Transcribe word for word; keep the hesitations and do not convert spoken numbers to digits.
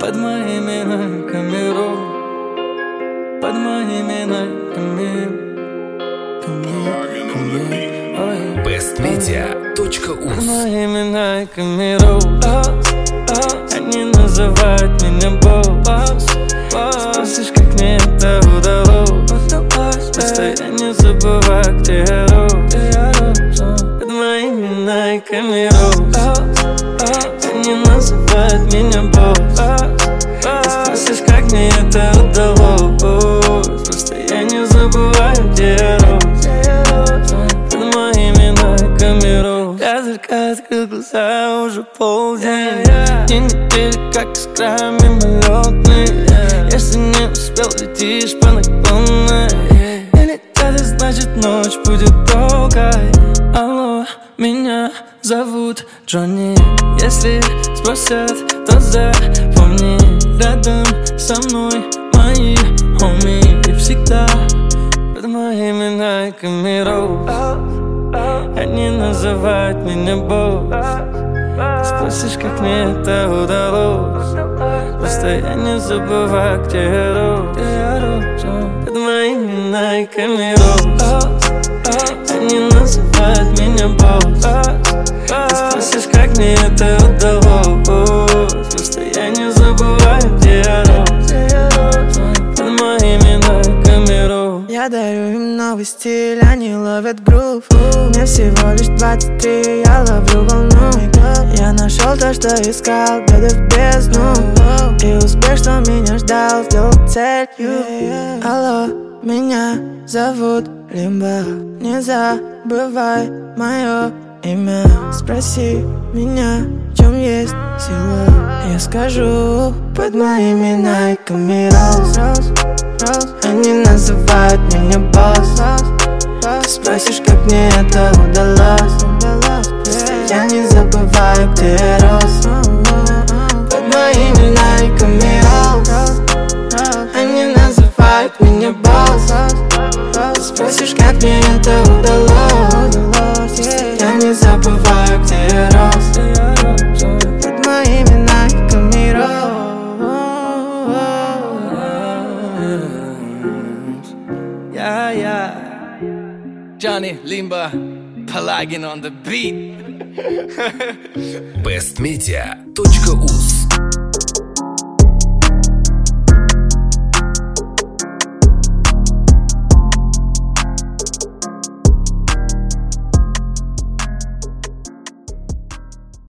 Под моими найками рок, под моими найками, бест медиа точка уз. под моими найками рок. Они называют меня босс. Спросишь, как мне это удалось? Просто я не забываю, где я рос. Под моими найками рок. Они называют меня босс. Спросишь, как мне это удалось? Просто я не забываю, где я рос. Под моими найками рос. Я только открыл глаза, уже полдень. День недели, как искра мимолетный. Если не успел, летишь по наклонной. И летать, значит ночь будет долгой. Алло, меня зовут Джонни. Если спросят, то запомни. Рядом со мной мои хоми. И всегда под моими найками рос. Они называют меня босс. Спросишь, как мне это удалось? Просто я не забываю, где я рос. Под моими найками рос. Они называют меня босс. Спросишь, как мне это удалось? Просто я не забываю, где я рос. Под моими найками рос. Я дарю им новый стиль, они ловят грув. Мне всего лишь двадцать три, я ловлю волну. Я нашел то, что искал, глядя в бездну. И успех, что меня ждал, сделал целью. Алло, меня зовут Лимба. Не забывай мое имя. Спроси меня, в чем есть сила. Я скажу, под моими найками рос. Они называют меня босс. Ты спросишь, как мне это удалось? Просто я не забываю, где я рос. Под моими найками рос. Они называют меня босс. Ты спросишь, как мне это удалось? Просто я не забываю, где я рос. Под моими найками рос. Yeah, yeah. Johnny Limba, Pelagin on the beat. бест медиа точка уз.